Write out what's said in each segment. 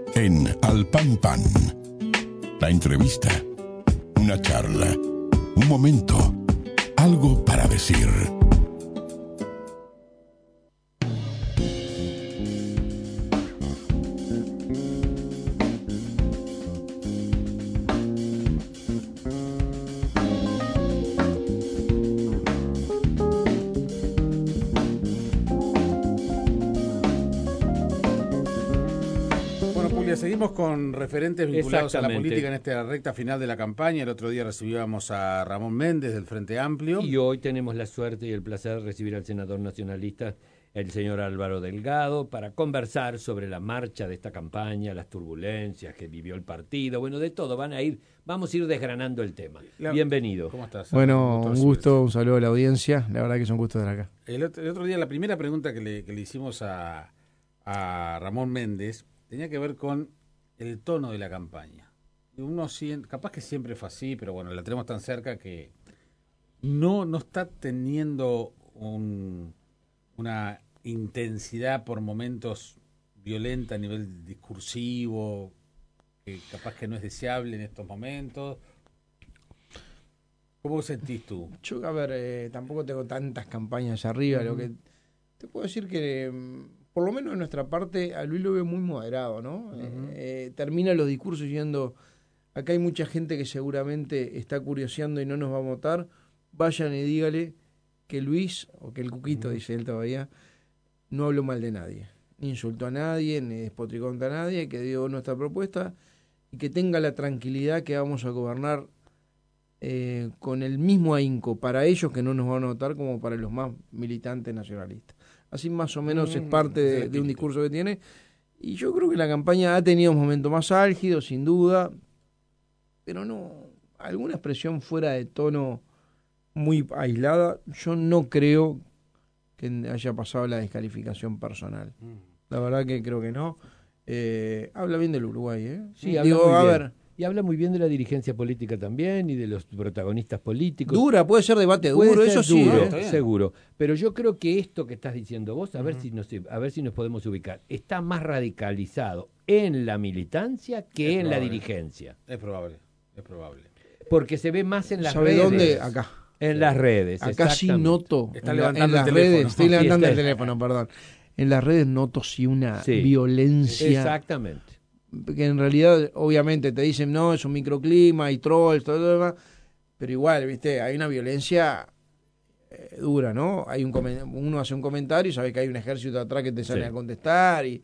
en Al Pan Pan. La entrevista, una charla, un momento, algo para decir. Seguimos con referentes vinculados a la política en esta recta final de la campaña. El otro día recibíamos a Ramón Méndez del Frente Amplio. Y hoy tenemos la suerte y el placer de recibir al senador nacionalista, el señor Álvaro Delgado, para conversar sobre la marcha de esta campaña, las turbulencias que vivió el partido. Bueno, de todo, vamos a ir desgranando el tema. Bienvenido. ¿Cómo estás? Bueno, un gusto, un saludo a la audiencia. La verdad que es un gusto estar acá. El otro día, la primera pregunta que le hicimos a Ramón Méndez tenía que ver con el tono de la campaña. Uno siente, capaz que siempre fue así, pero bueno, la tenemos tan cerca que no está teniendo una intensidad por momentos violenta a nivel discursivo, que capaz que no es deseable en estos momentos. ¿Cómo sentís tú? Yo, a ver, tampoco tengo tantas campañas arriba. Lo que te puedo decir que por lo menos de nuestra parte, a Luis lo veo muy moderado, ¿no? Termina los discursos diciendo, acá hay mucha gente que seguramente está curioseando y no nos va a votar, vayan y dígale que Luis, o que el Cuquito, dice él todavía, no habló mal de nadie, ni insultó a nadie, ni despotricó contra nadie, que dio nuestra propuesta y que tenga la tranquilidad que vamos a gobernar con el mismo ahínco para ellos que no nos van a votar como para los más militantes nacionalistas. Así más o menos es parte de un discurso que tiene. Y yo creo que la campaña ha tenido un momento más álgido, sin duda, pero no, alguna expresión fuera de tono muy aislada, yo no creo que haya pasado la descalificación personal. La verdad que creo que no. Habla bien del Uruguay, ¿eh? Sí, a ver. Y habla muy bien de la dirigencia política también y de los protagonistas políticos. Puede ser debate duro, eso sí. Duro, seguro. Pero yo creo que esto que estás diciendo vos, a ver si nos podemos ubicar, está más radicalizado en la militancia que en la dirigencia. Es probable. Porque se ve más en las redes. ¿Sabe dónde? Acá. En las redes. Acá sí noto. Está levantando en las el redes. teléfono. Estoy levantando el teléfono, perdón. En las redes noto sí una violencia. Exactamente. Que en realidad, obviamente, te dicen, no, es un microclima, hay trolls, todo lo demás, pero igual, viste, hay una violencia dura, ¿no? Uno hace un comentario y sabe que hay un ejército atrás que te sale a contestar, y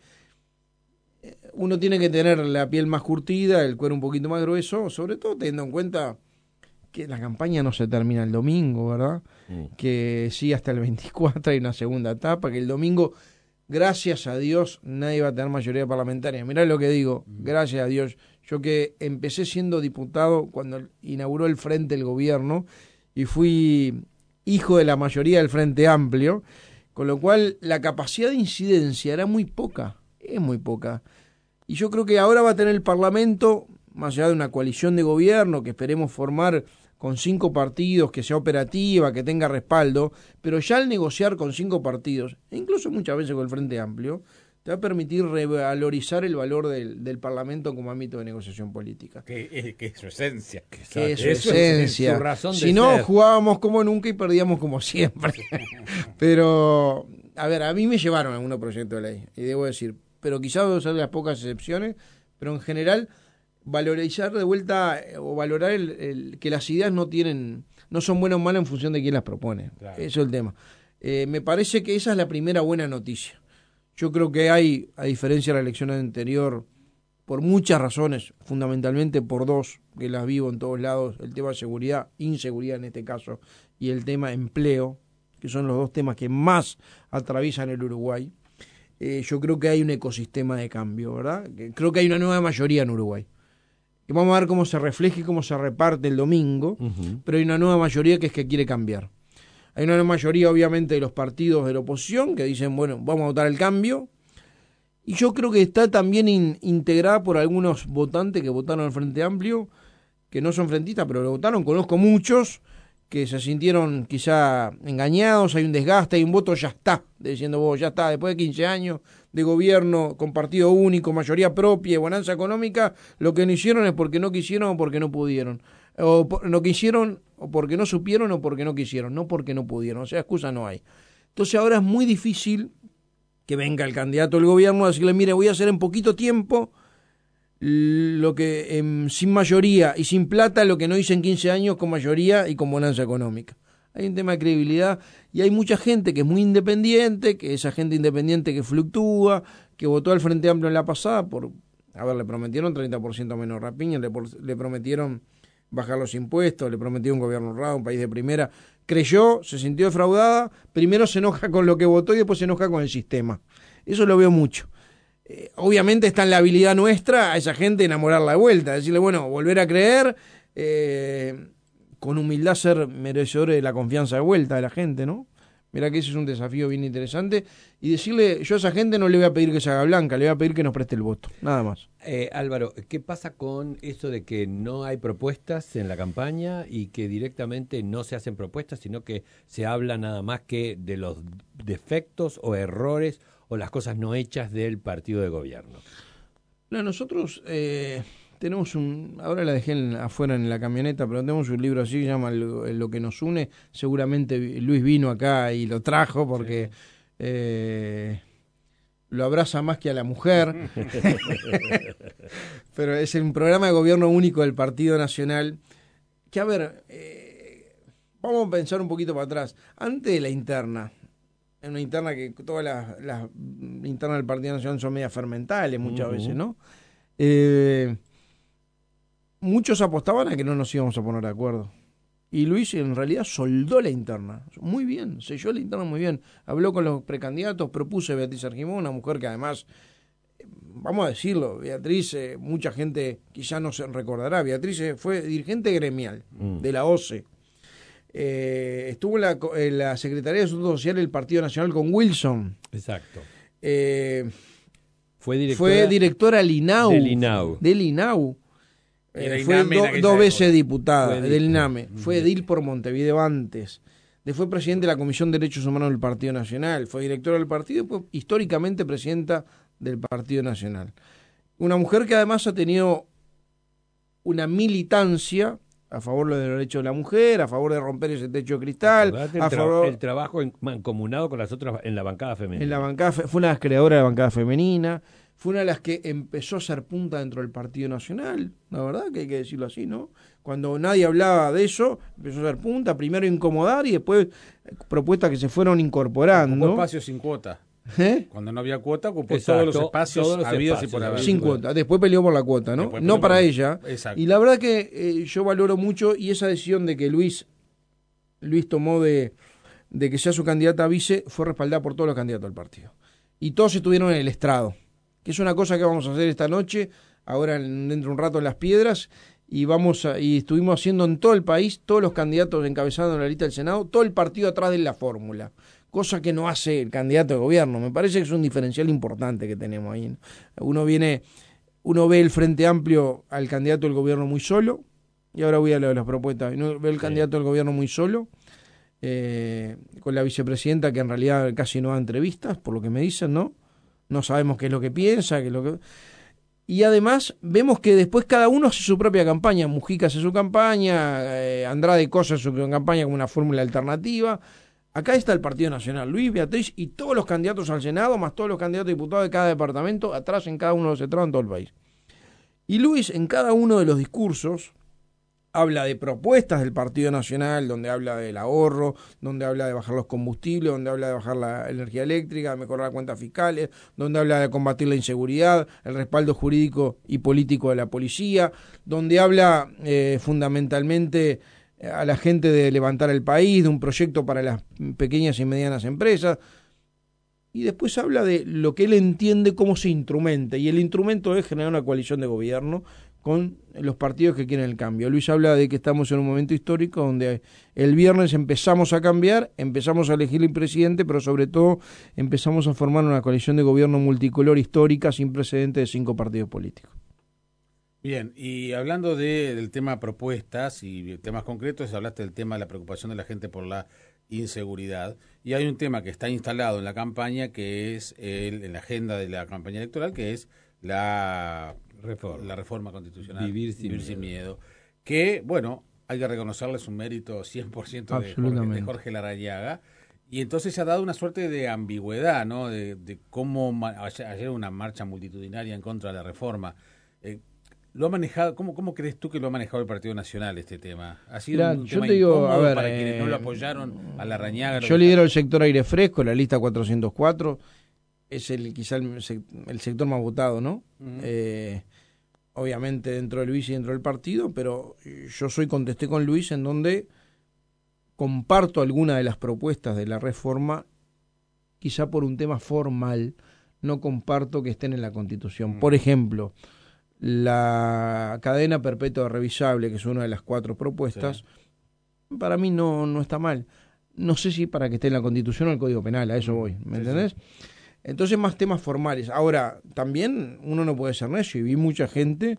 uno tiene que tener la piel más curtida, el cuero un poquito más grueso, sobre todo teniendo en cuenta que la campaña no se termina el domingo, ¿verdad? Que sí, hasta el 24 hay una segunda etapa, que el domingo, gracias a Dios, nadie va a tener mayoría parlamentaria. Mirá lo que digo, gracias a Dios. Yo que empecé siendo diputado cuando inauguró el Frente el gobierno y fui hijo de la mayoría del Frente Amplio, con lo cual la capacidad de incidencia era muy poca, es muy poca. Y yo creo que ahora va a tener el Parlamento, más allá de una coalición de gobierno que esperemos formar con 5 partidos, que sea operativa, que tenga respaldo, pero ya al negociar con 5 partidos, e incluso muchas veces con el Frente Amplio, te va a permitir revalorizar el valor del Parlamento como ámbito de negociación política. Que es su esencia. Que es su esencia. Su razón de si no, ser. jugábamos como nunca y perdíamos como siempre. Pero, a ver, a mí me llevaron algunos proyectos de ley, y debo decir, pero quizás debo ser de las pocas excepciones, pero en general valorizar de vuelta o valorar que las ideas no son buenas o malas en función de quién las propone. Claro. Eso es el tema. Me parece que esa es la primera buena noticia. Yo creo que hay, a diferencia de la elección anterior, por muchas razones, fundamentalmente por 2, que las vivo en todos lados, el tema de seguridad, inseguridad en este caso, y el tema empleo, que son los 2 temas que más atraviesan el Uruguay. Yo creo que hay un ecosistema de cambio, ¿verdad? Creo que hay una nueva mayoría en Uruguay. Y vamos a ver cómo se refleja y cómo se reparte el domingo, pero hay una nueva mayoría que quiere cambiar. Hay una nueva mayoría, obviamente, de los partidos de la oposición que dicen, bueno, vamos a votar el cambio. Y yo creo que está también integrada por algunos votantes que votaron al Frente Amplio, que no son frentistas, pero lo votaron, conozco muchos, que se sintieron quizá engañados, hay un desgaste, hay un voto ya está, diciendo vos, ya está, después de 15 años de gobierno con partido único, mayoría propia y bonanza económica, lo que no hicieron es porque no quisieron o porque no pudieron. No quisieron o porque no supieron o porque no quisieron, no porque no pudieron, o sea, excusa no hay. Entonces ahora es muy difícil que venga el candidato del gobierno a decirle, mire, voy a hacer en poquito tiempo lo que sin mayoría y sin plata lo que no hice en 15 años con mayoría y con bonanza económica. Hay un tema de credibilidad y hay mucha gente que es muy independiente, que esa gente independiente que fluctúa, que votó al Frente Amplio en la pasada le prometieron 30% menos rapiña, le prometieron bajar los impuestos, le prometieron un gobierno honrado, un país de primera, creyó, se sintió defraudada, primero se enoja con lo que votó y después se enoja con el sistema. Eso lo veo mucho. Obviamente está en la habilidad nuestra a esa gente enamorarla de vuelta, decirle, bueno, volver a creer, con humildad ser merecedores de la confianza de vuelta de la gente, ¿no? Mirá que ese es un desafío bien interesante. Y decirle, yo a esa gente no le voy a pedir que se haga blanca, le voy a pedir que nos preste el voto, nada más. Álvaro, ¿qué pasa con eso de que no hay propuestas en la campaña y que directamente no se hacen propuestas, sino que se habla nada más que de los defectos o errores o las cosas no hechas del partido de gobierno? No, nosotros tenemos ahora la dejé afuera en la camioneta, pero tenemos un libro así que se llama Lo que nos une. Seguramente Luis vino acá y lo trajo porque lo abraza más que a la mujer. Pero es un programa de gobierno único del Partido Nacional que, a ver, vamos a pensar un poquito para atrás. Antes de la interna, en una interna que todas las internas del Partido Nacional son medias fermentales muchas veces, ¿no? Muchos apostaban a que no nos íbamos a poner de acuerdo. Y Luis en realidad soldó la interna. Muy bien, selló la interna muy bien. Habló con los precandidatos, propuso a Beatriz Argimón, una mujer que además, vamos a decirlo, Beatriz, mucha gente quizá no se recordará, Beatriz fue dirigente gremial de la OCE. Estuvo en la Secretaría de Asuntos Sociales del Partido Nacional con Wilson. Exacto. Fue directora del INAU. Del INAU. Fue dos veces diputada del INAME. Fue edil por Montevideo antes. Fue presidente de la Comisión de Derechos Humanos del Partido Nacional. Fue directora del partido y fue históricamente presidenta del Partido Nacional. Una mujer que además ha tenido una militancia a favor de los derechos de la mujer, a favor de romper ese techo de cristal, el trabajo mancomunado con las otras en la bancada femenina. Fue una de las creadoras de la bancada femenina, fue una de las que empezó a ser punta dentro del Partido Nacional, la verdad que hay que decirlo así, ¿no? Cuando nadie hablaba de eso, empezó a ser punta, primero incomodar y después propuestas que se fueron incorporando. Ocupó espacios sin cuota. Cuando no había cuota, ocupó todos los espacios habidos y por haber. Sin cuota. Después peleó por la cuota, ¿no? No para ella. Exacto. Y la verdad que yo valoro mucho, y esa decisión de que Luis tomó de que sea su candidata a vice fue respaldada por todos los candidatos del partido. Y todos estuvieron en el estrado, que es una cosa que vamos a hacer esta noche, ahora dentro de un rato en Las Piedras, y estuvimos haciendo en todo el país, todos los candidatos encabezados en la lista del Senado, todo el partido atrás de la fórmula. Cosa que no hace el candidato de gobierno. Me parece que es un diferencial importante que tenemos ahí, ¿no? Uno ve el Frente Amplio al candidato del gobierno muy solo, y ahora voy a lo de las propuestas. Uno ve el candidato del gobierno muy solo, con la vicepresidenta que en realidad casi no da entrevistas, por lo que me dicen, ¿no? No sabemos qué es lo que piensa, y además vemos que después cada uno hace su propia campaña. Mujica hace su campaña, Andrade Cosa hace su campaña como una fórmula alternativa. Acá está el Partido Nacional, Luis, Beatriz y todos los candidatos al Senado, más todos los candidatos a diputados de cada departamento, atrás en cada uno de los estrados en todo el país. Y Luis, en cada uno de los discursos, habla de propuestas del Partido Nacional, donde habla del ahorro, donde habla de bajar los combustibles, donde habla de bajar la energía eléctrica, de mejorar las cuentas fiscales, donde habla de combatir la inseguridad, el respaldo jurídico y político de la policía, donde habla fundamentalmente a la gente de levantar el país, de un proyecto para las pequeñas y medianas empresas, y después habla de lo que él entiende cómo se instrumenta, y el instrumento es generar una coalición de gobierno con los partidos que quieren el cambio. Luis habla de que estamos en un momento histórico donde el viernes empezamos a cambiar, empezamos a elegir el presidente, pero sobre todo empezamos a formar una coalición de gobierno multicolor histórica sin precedentes de 5 partidos políticos. Bien, y hablando del tema propuestas y temas concretos, hablaste del tema de la preocupación de la gente por la inseguridad, y hay un tema que está instalado en la campaña, que es en la agenda de la campaña electoral, que es la reforma constitucional, Vivir sin miedo, que, bueno, hay que reconocerle un mérito 100% de Jorge Larrañaga, y entonces se ha dado una suerte de ambigüedad, ¿no? De cómo ayer una marcha multitudinaria en contra de la reforma. ¿Lo ha manejado? ¿Cómo crees tú que lo ha manejado el Partido Nacional este tema? ¿Ha sido un tema incómodo para quienes no lo apoyaron a Larrañaga? Yo lidero el sector Aire Fresco, la lista 404, es quizá el sector más votado, ¿no? Uh-huh. Obviamente dentro de Luis y dentro del partido, pero yo contesté con Luis en donde comparto alguna de las propuestas de la reforma, quizá por un tema formal, no comparto que estén en la Constitución. Uh-huh. Por ejemplo, la cadena perpetua revisable, que es una de las 4 propuestas, sí, para mí no está mal. No sé si para que esté en la Constitución o el Código Penal, a eso voy, ¿me entendés? Sí. Entonces, más temas formales. Ahora, también uno no puede ser necio, y vi mucha gente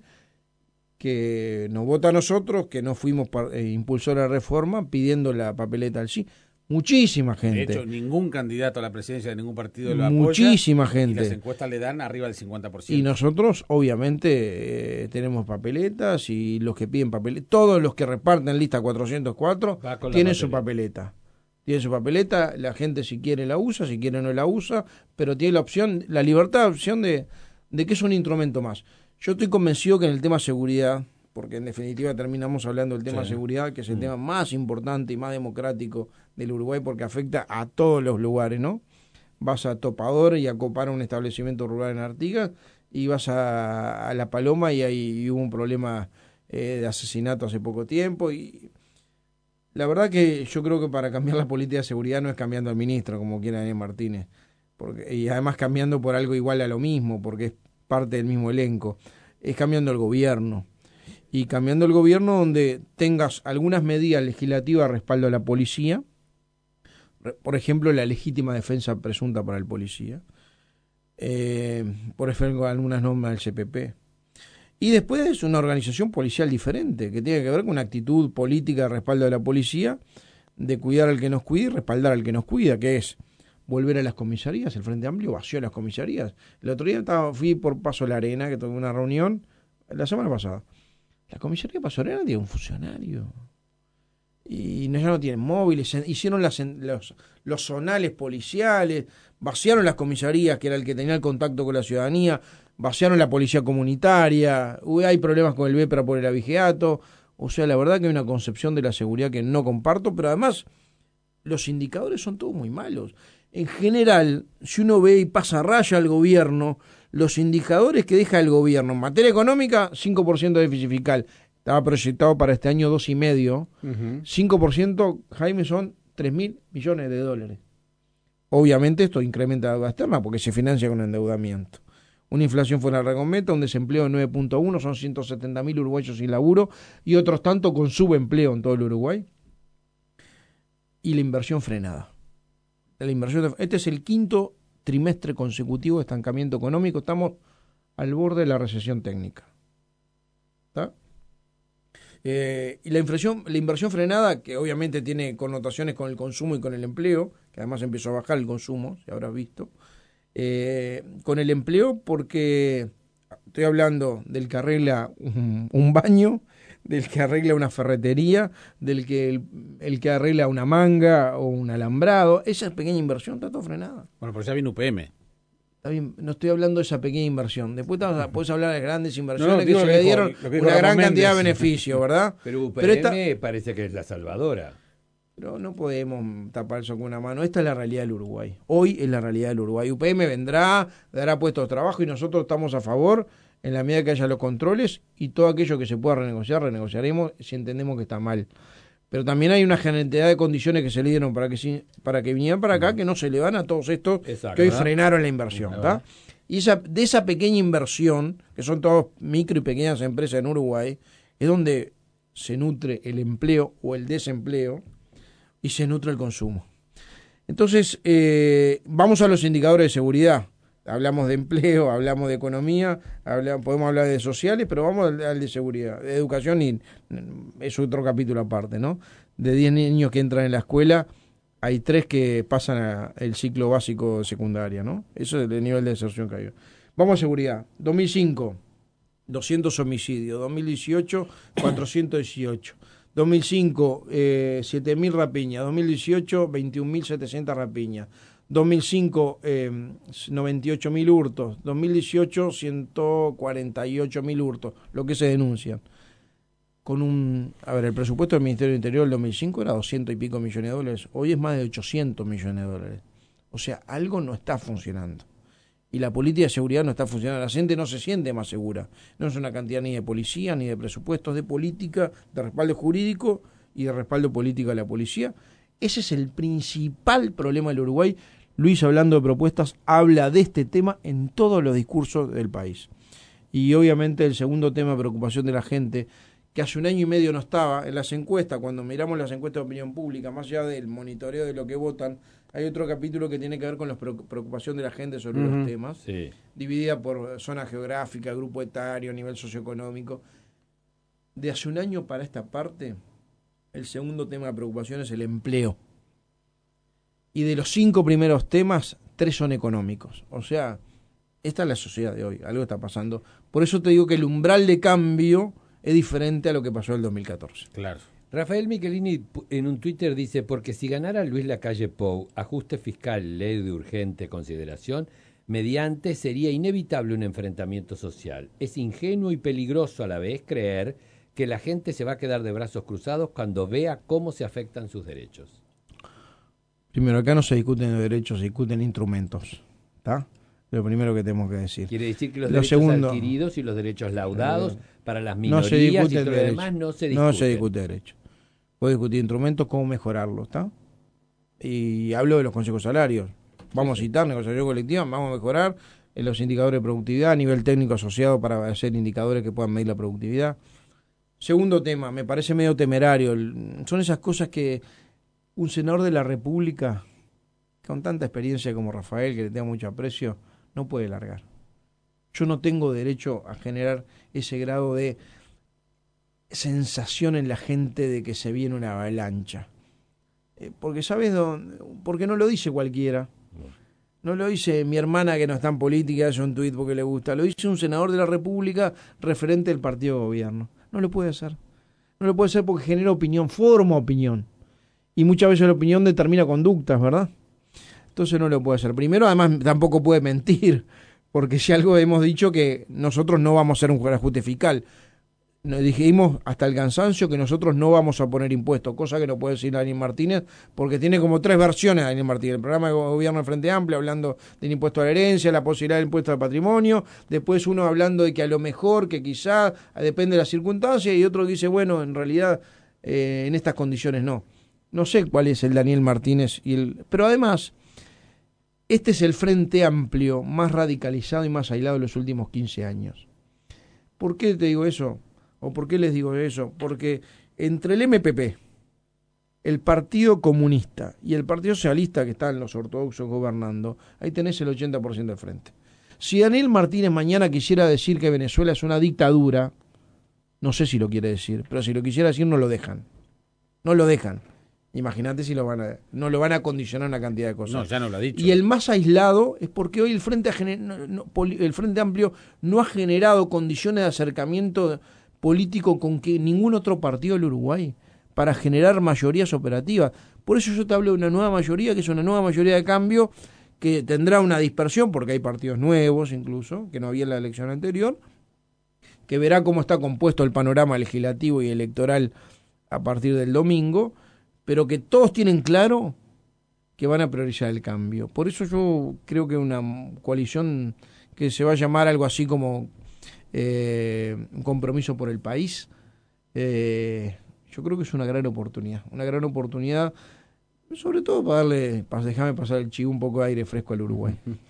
que nos vota a nosotros, que no fuimos impulsores de la reforma, pidiendo la papeleta al sí. Muchísima gente. De hecho, ningún candidato a la presidencia de ningún partido lo apoya. Muchísima gente. Y las encuestas le dan arriba del 50%. Y nosotros, obviamente, tenemos papeletas, y los que piden papeletas, todos los que reparten lista 404 tienen su papeleta. Tiene su papeleta, la gente si quiere la usa, si quiere no la usa, pero tiene la opción, la libertad de opción de que es un instrumento más. Yo estoy convencido que en el tema seguridad, porque en definitiva terminamos hablando del tema seguridad, que es el tema más importante y más democrático del Uruguay, porque afecta a todos los lugares, ¿no? Vas a Topador y a copar un establecimiento rural en Artigas, y vas a La Paloma y hubo un problema de asesinato hace poco tiempo, y la verdad que yo creo que para cambiar la política de seguridad no es cambiando al ministro, como quiera Daniel Martínez, y además cambiando por algo igual a lo mismo, porque es parte del mismo elenco, es cambiando el gobierno. Y cambiando el gobierno donde tengas algunas medidas legislativas a respaldo a la policía, por ejemplo, la legítima defensa presunta para el policía, por ejemplo, algunas normas del CPP. Y después es una organización policial diferente, que tiene que ver con una actitud política de respaldo de la policía, de cuidar al que nos cuida y respaldar al que nos cuida, que es volver a las comisarías. El Frente Amplio vació las comisarías. El otro día fui por Paso La Arena, que tuve una reunión la semana pasada. La comisaría de Paso La Arena tiene un funcionario. Y ya no tienen móviles. Hicieron los zonales policiales, vaciaron las comisarías, que era el que tenía el contacto con la ciudadanía, vaciaron la policía comunitaria, hay problemas con el BEPRA por el abigeato. O sea, la verdad que hay una concepción de la seguridad que no comparto, pero además los indicadores son todos muy malos. En general, si uno ve y pasa raya al gobierno, los indicadores que deja el gobierno en materia económica, 5% de déficit fiscal, estaba proyectado para este año 2,5%, 5%, Jaime, son 3.000 millones de dólares. Obviamente esto incrementa la deuda externa porque se financia con endeudamiento. Una inflación fuera de reglamento, un desempleo de 9.1, son 170.000 uruguayos sin laburo y otros tanto con subempleo en todo el Uruguay. Y la inversión frenada. Este es el 5º trimestre consecutivo de estancamiento económico. Estamos al borde de la recesión técnica. ¿Está? Y la inversión frenada, que obviamente tiene connotaciones con el consumo y con el empleo, que además empezó a bajar el consumo, si habrás visto, con el empleo, porque estoy hablando del que arregla un baño, del que arregla una ferretería, del que el que arregla una manga o un alambrado. Esa pequeña inversión está todo frenada. Bueno, pero ya viene UPM. Está bien, no estoy hablando de esa pequeña inversión. Después puedes hablar de grandes inversiones que se le dieron una gran cantidad de beneficio, ¿verdad? Pero UPM parece que es la salvadora. Pero no podemos tapar eso con una mano. Esta es la realidad del Uruguay. Hoy es la realidad del Uruguay. UPM vendrá, dará puestos de trabajo y nosotros estamos a favor en la medida que haya los controles y todo aquello que se pueda renegociaremos si entendemos que está mal. Pero también hay una generalidad de condiciones que se le dieron para que vinieran para acá, que no se le van a todos estos que hoy frenaron la inversión. ¿Tá? Y de esa pequeña inversión, que son todas micro y pequeñas empresas en Uruguay, es donde se nutre el empleo o el desempleo y se nutre el consumo. Entonces, vamos a los indicadores de seguridad. Hablamos de empleo, hablamos de economía, podemos hablar de sociales, pero vamos al de seguridad. De educación es otro capítulo aparte, ¿no? De 10 niños que entran en la escuela, hay 3 que pasan el ciclo básico de secundaria, ¿no? Eso es el nivel de deserción que hay. Vamos a seguridad. 2005, 200 homicidios. 2018, 418. 2005, 7.000 rapiñas. 2018, 21.700 rapiñas. 2005, 98.000 hurtos. 2018, 148.000 hurtos, lo que se denuncian. El presupuesto del Ministerio del Interior del 2005 era 200 y pico millones de dólares. Hoy es más de 800 millones de dólares. O sea, algo no está funcionando. Y la política de seguridad no está funcionando. La gente no se siente más segura. No es una cantidad ni de policía, ni de presupuestos, de política, de respaldo jurídico y de respaldo político a la policía. Ese es el principal problema del Uruguay. Luis, hablando de propuestas, habla de este tema en todos los discursos del país. Y obviamente el segundo tema de preocupación de la gente, que hace 1 año y medio no estaba en las encuestas, cuando miramos las encuestas de opinión pública, más allá del monitoreo de lo que votan, hay otro capítulo que tiene que ver con la preocupación de la gente sobre los temas, sí, dividida por zona geográfica, grupo etario, nivel socioeconómico. De hace 1 año para esta parte, el segundo tema de preocupación es el empleo. Y de los 5 primeros temas, 3 son económicos. O sea, esta es la sociedad de hoy, algo está pasando. Por eso te digo que el umbral de cambio es diferente a lo que pasó en el 2014. Claro. Rafael Michelini en un Twitter dice, porque si ganara Luis Lacalle Pou, ajuste fiscal, ley de urgente consideración, mediante sería inevitable un enfrentamiento social. Es ingenuo y peligroso a la vez creer que la gente se va a quedar de brazos cruzados cuando vea cómo se afectan sus derechos. Primero, acá no se discuten los derechos, se discuten instrumentos, ¿está? Lo primero que tenemos que decir. Quiere decir que los derechos adquiridos y los derechos laudados para las minorías y todo lo demás no se discute. No se discute derecho. Puede discutir instrumentos, cómo mejorarlos, ¿está? Y hablo de los consejos salarios. Vamos a citar negociación colectiva, vamos a mejorar en los indicadores de productividad a nivel técnico asociado para hacer indicadores que puedan medir la productividad. Segundo tema, me parece medio temerario. Son esas cosas que un senador de la República, con tanta experiencia como Rafael, que le tengo mucho aprecio, no puede largar. Yo no tengo derecho a generar ese grado de sensación en la gente de que se viene una avalancha. Porque, ¿sabes dónde? Porque no lo dice cualquiera. No lo dice mi hermana que no está en política, hace un tuit porque le gusta. Lo dice un senador de la República referente del partido de gobierno. No lo puede hacer. No lo puede hacer porque genera opinión, forma opinión. Y muchas veces la opinión determina conductas, ¿verdad? Entonces no lo puede hacer. Primero, además, tampoco puede mentir, porque si algo hemos dicho que nosotros no vamos a hacer un ajuste fiscal. Nos dijimos hasta el cansancio que nosotros no vamos a poner impuestos, cosa que no puede decir Daniel Martínez, porque tiene como 3 versiones Daniel Martínez. El programa de gobierno de Frente Amplio hablando del impuesto a la herencia, la posibilidad del impuesto al patrimonio, después uno hablando de que a lo mejor, que quizá depende de las circunstancias, y otro dice, bueno, en realidad en estas condiciones no. No sé cuál es el Daniel Martínez, pero además, este es el Frente Amplio más radicalizado y más aislado de los últimos 15 años. ¿Por qué te digo eso? ¿O por qué les digo eso? Porque entre el MPP, el Partido Comunista y el Partido Socialista, que están los ortodoxos gobernando, ahí tenés el 80% del frente. Si Daniel Martínez mañana quisiera decir que Venezuela es una dictadura, no sé si lo quiere decir, pero si lo quisiera decir no lo dejan. No lo dejan. Imagínate si no lo van a condicionar una cantidad de cosas. No, ya no lo ha dicho. Y el más aislado es porque hoy el Frente Amplio no ha generado condiciones de acercamiento político con que ningún otro partido del Uruguay para generar mayorías operativas. Por eso yo te hablo de una nueva mayoría, que es una nueva mayoría de cambio, que tendrá una dispersión, porque hay partidos nuevos incluso, que no había en la elección anterior, que verá cómo está compuesto el panorama legislativo y electoral a partir del domingo, pero que todos tienen claro que van a priorizar el cambio. Por eso yo creo que una coalición que se va a llamar algo así como un compromiso por el país, yo creo que es una gran oportunidad, sobre todo para dejarme pasar el chivo un poco de aire fresco al Uruguay.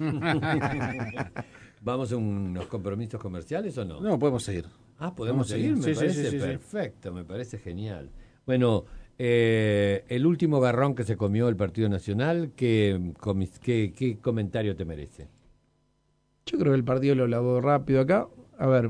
¿Vamos a unos compromisos comerciales o no? No, podemos seguir. ¿Podemos seguir? Me parece perfecto, me parece genial. Bueno, el último garrón que se comió el Partido Nacional, ¿qué comentario te merece? Yo creo que el partido lo lavó rápido acá. A ver,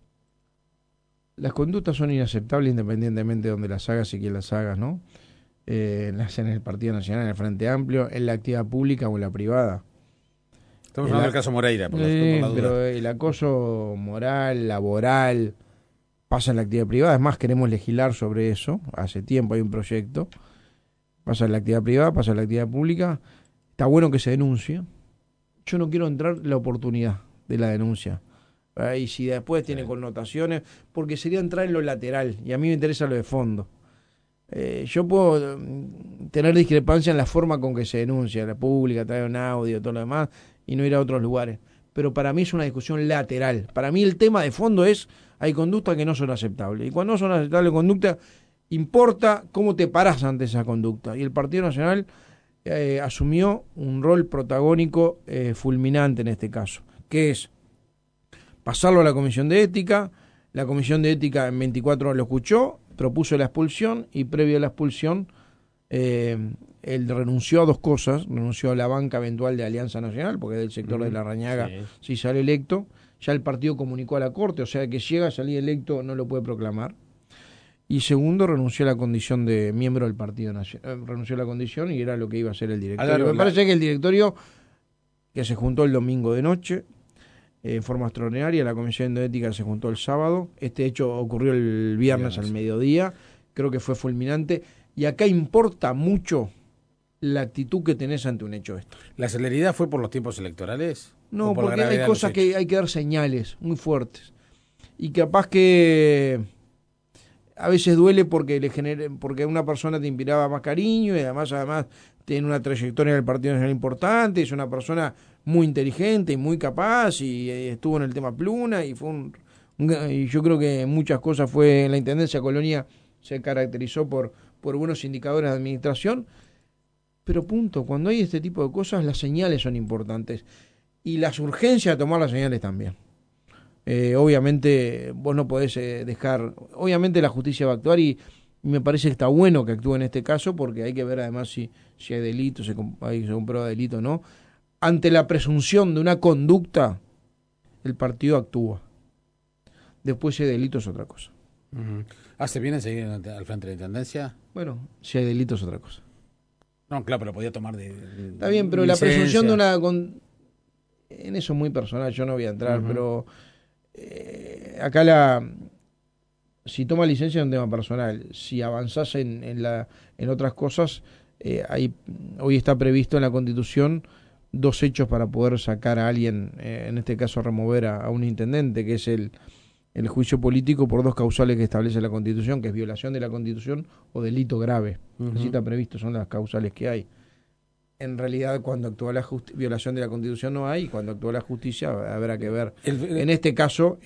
las conductas son inaceptables independientemente de donde las hagas y quién las hagas, ¿no? Las en el Partido Nacional, en el Frente Amplio, en la actividad pública o en la privada. Estamos hablando del caso Moreira, por la duda. Pero el acoso moral, laboral, pasa en la actividad privada. Es más, queremos legislar sobre eso. Hace tiempo hay un proyecto. Pasa en la actividad privada, pasa en la actividad pública. Está bueno que se denuncie. Yo no quiero entrar en la oportunidad de la denuncia. Y si después tiene connotaciones, porque sería entrar en lo lateral. Y a mí me interesa lo de fondo. Yo puedo tener discrepancia en la forma con que se denuncia, la pública, traer un audio, todo lo demás, y no ir a otros lugares. Pero para mí es una discusión lateral. Para mí el tema de fondo es, hay conductas que no son aceptables. Y cuando no son aceptables conductas, importa cómo te paras ante esa conducta. Y el Partido Nacional asumió un rol protagónico fulminante en este caso, que es pasarlo a la Comisión de Ética. La Comisión de Ética en 24 horas lo escuchó, propuso la expulsión y previo a la expulsión él renunció a dos cosas. Renunció a la banca eventual de Alianza Nacional, porque es del sector de Larrañaga, si sale electo. Ya el partido comunicó a la Corte, o sea que llega a salir electo no lo puede proclamar. Y segundo, renunció a la condición de miembro del Partido Nacional. Renunció a la condición y era lo que iba a ser el directorio. Me parece que el directorio, que se juntó el domingo de noche, en forma extraordinaria, la Comisión de Ética se juntó el sábado. Este hecho ocurrió el viernes al mediodía. Creo que fue fulminante. Y acá importa mucho la actitud que tenés ante un hecho de esto. ¿La celeridad fue por los tiempos electorales? No, porque hay cosas que hay que dar señales muy fuertes. Y capaz que a veces duele porque porque una persona te inspiraba más cariño y además tiene una trayectoria en el Partido Nacional importante, es una persona muy inteligente y muy capaz y estuvo en el tema Pluna y fue y yo creo que muchas cosas fue en la Intendencia Colonia, se caracterizó por buenos indicadores de administración, pero cuando hay este tipo de cosas las señales son importantes y las urgencias de tomar las señales también. Obviamente vos no podés dejar, obviamente la justicia va a actuar y me parece que está bueno que actúe en este caso porque hay que ver además si hay delito, se comprueba delito o no. Ante la presunción de una conducta, el partido actúa. Después si hay delito es otra cosa. ¿Hace bien en seguir al frente de la Intendencia? Bueno, si hay delito es otra cosa. No, claro, pero podía tomar está bien, pero licencia. La presunción de una... en eso es muy personal, yo no voy a entrar, pero... acá si toma licencia es un tema personal. Si avanzás en otras cosas, hoy está previsto en la Constitución 2 hechos para poder sacar a alguien, en este caso remover a un intendente, que es el juicio político por 2 causales que establece la Constitución, que es violación de la Constitución o delito grave. Así está previsto, son las causales que hay. En realidad, cuando actúa la violación de la Constitución no hay, y cuando actúa la justicia habrá que ver. En este caso,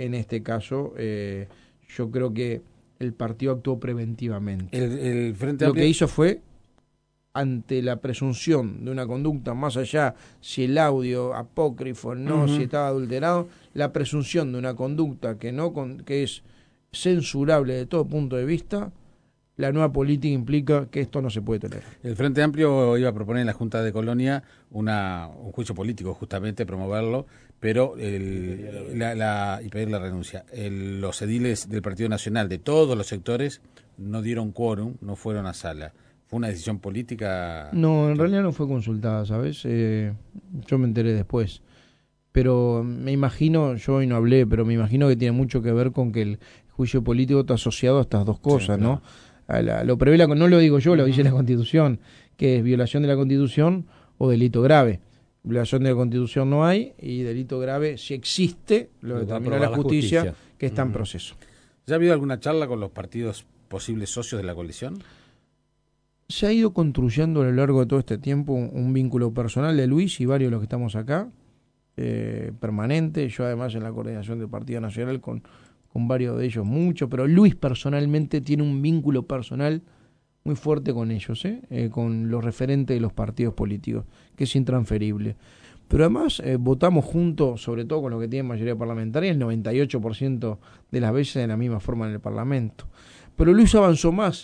yo creo que el partido actuó preventivamente. El Frente Amplio, lo que hizo fue, ante la presunción de una conducta, más allá si el audio apócrifo no, si estaba adulterado, la presunción de una conducta que es censurable de todo punto de vista. La nueva política implica que esto no se puede tolerar. El Frente Amplio iba a proponer en la Junta de Colonia un juicio político, justamente, promoverlo, pero y pedir la renuncia. Los ediles del Partido Nacional de todos los sectores no dieron quórum, no fueron a sala. ¿Fue una decisión política? No, en realidad no fue consultada, ¿sabes? Yo me enteré después. Pero me imagino, yo hoy no hablé, pero me imagino que tiene mucho que ver con que el juicio político está asociado a estas 2 cosas, sí, claro. ¿No? Lo prevé no lo digo yo, lo dice la Constitución, que es violación de la Constitución o delito grave. Violación de la Constitución no hay y delito grave, si existe, lo determina la justicia, que está en proceso. ¿Ya ha habido alguna charla con los partidos posibles socios de la coalición? Se ha ido construyendo a lo largo de todo este tiempo un vínculo personal de Luis y varios de los que estamos acá, permanente. Yo además en la coordinación del Partido Nacional con varios de ellos mucho, pero Luis personalmente tiene un vínculo personal muy fuerte con ellos, con los referentes de los partidos políticos, que es intransferible. Pero además votamos juntos, sobre todo con los que tienen mayoría parlamentaria, el 98% de las veces de la misma forma en el Parlamento. Pero Luis avanzó más.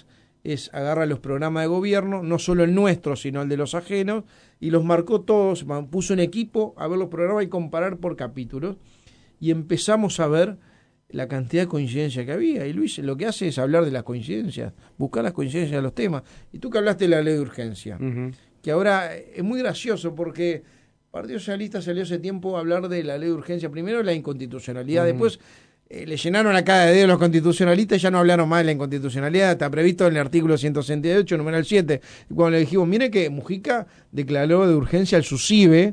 es agarra los programas de gobierno, no solo el nuestro, sino el de los ajenos, y los marcó todos, puso un equipo a ver los programas y comparar por capítulos, y empezamos a ver la cantidad de coincidencias que había. Y Luis lo que hace es hablar de las coincidencias, buscar las coincidencias de los temas. Y tú que hablaste de la ley de urgencia, que ahora es muy gracioso porque el Partido Socialista salió hace tiempo a hablar de la ley de urgencia, primero la inconstitucionalidad, después le llenaron la cara de dedo a los constitucionalistas y ya no hablaron más de la inconstitucionalidad, está previsto en el artículo 168, numeral 7. Y cuando le dijimos, mire que Mujica declaró de urgencia el SUSIBE,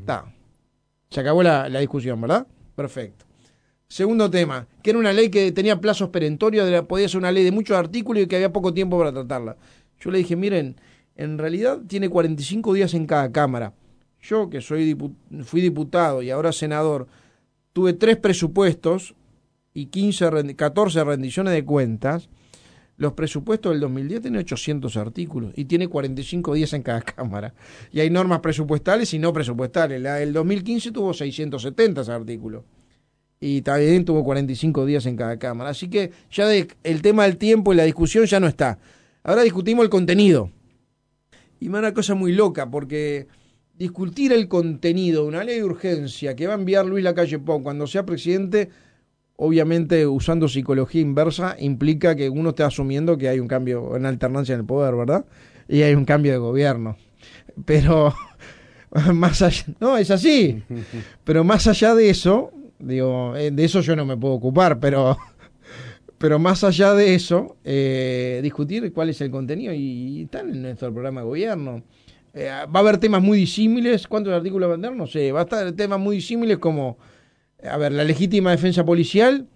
se acabó la discusión, ¿verdad? Perfecto. Segundo tema, que era una ley que tenía plazos perentorios, podía ser una ley de muchos artículos y que había poco tiempo para tratarla. Yo le dije, miren, en realidad tiene 45 días en cada cámara. Yo, que fui diputado y ahora senador, tuve 3 presupuestos y 14 rendiciones de cuentas. Los presupuestos del 2010 tienen 800 artículos y tiene 45 días en cada cámara. Y hay normas presupuestales y no presupuestales. La del 2015 tuvo 670 artículos. Y también tuvo 45 días en cada cámara. Así que ya el tema del tiempo y la discusión ya no está. Ahora discutimos el contenido. Y me da una cosa muy loca, porque discutir el contenido de una ley de urgencia que va a enviar Luis Lacalle Pou cuando sea presidente, obviamente usando psicología inversa, implica que uno esté asumiendo que hay un cambio, una alternancia en el poder, ¿verdad? Y hay un cambio de gobierno. Pero más allá, no, es así. Pero más allá de eso, digo, de eso yo no me puedo ocupar, pero más allá de eso, discutir cuál es el contenido y está en nuestro programa de gobierno. Va a haber temas muy disímiles. ¿Cuántos artículos va a tener? No sé. Va a estar temas muy disímiles como, la legítima defensa policial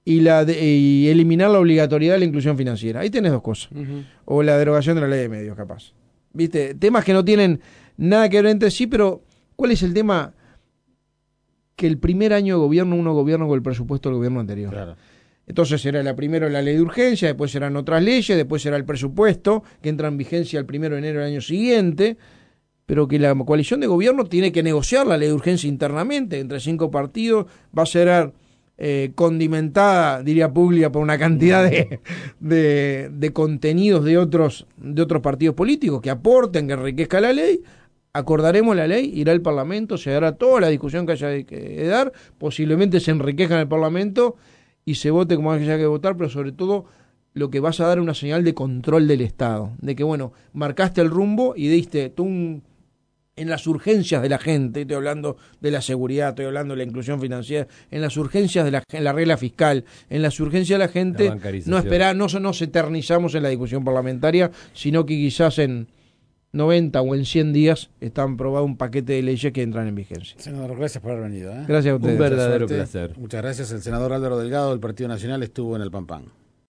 y eliminar la obligatoriedad de la inclusión financiera. Ahí tenés 2 cosas. O la derogación de la ley de medios, capaz. ¿Viste? Temas que no tienen nada que ver entre sí, pero ¿cuál es el tema? Que el primer año de gobierno uno gobierna con el presupuesto del gobierno anterior. Claro. Entonces será primero la ley de urgencia, después serán otras leyes, después será el presupuesto, que entra en vigencia el 1 de enero del año siguiente, pero que la coalición de gobierno tiene que negociar la ley de urgencia internamente, entre 5 partidos, va a ser condimentada, diría Puglia, por una cantidad de contenidos de otros partidos políticos que aporten, que enriquezca la ley. Acordaremos la ley, irá al Parlamento, se dará toda la discusión que haya que dar, posiblemente se enriquezca en el Parlamento y se vote como haya que votar, pero sobre todo lo que vas a dar es una señal de control del Estado, de que, bueno, marcaste el rumbo y diste tú en las urgencias de la gente, estoy hablando de la seguridad, estoy hablando de la inclusión financiera, en las urgencias en la regla fiscal, en las urgencias de la gente, no nos eternizamos en la discusión parlamentaria, sino que quizás en 90 o en 100 días están aprobado un paquete de leyes que entran en vigencia. Senador, gracias por haber venido. Gracias a ustedes. Un verdadero placer. Muchas gracias. El senador Álvaro Delgado del Partido Nacional estuvo en el Pampán.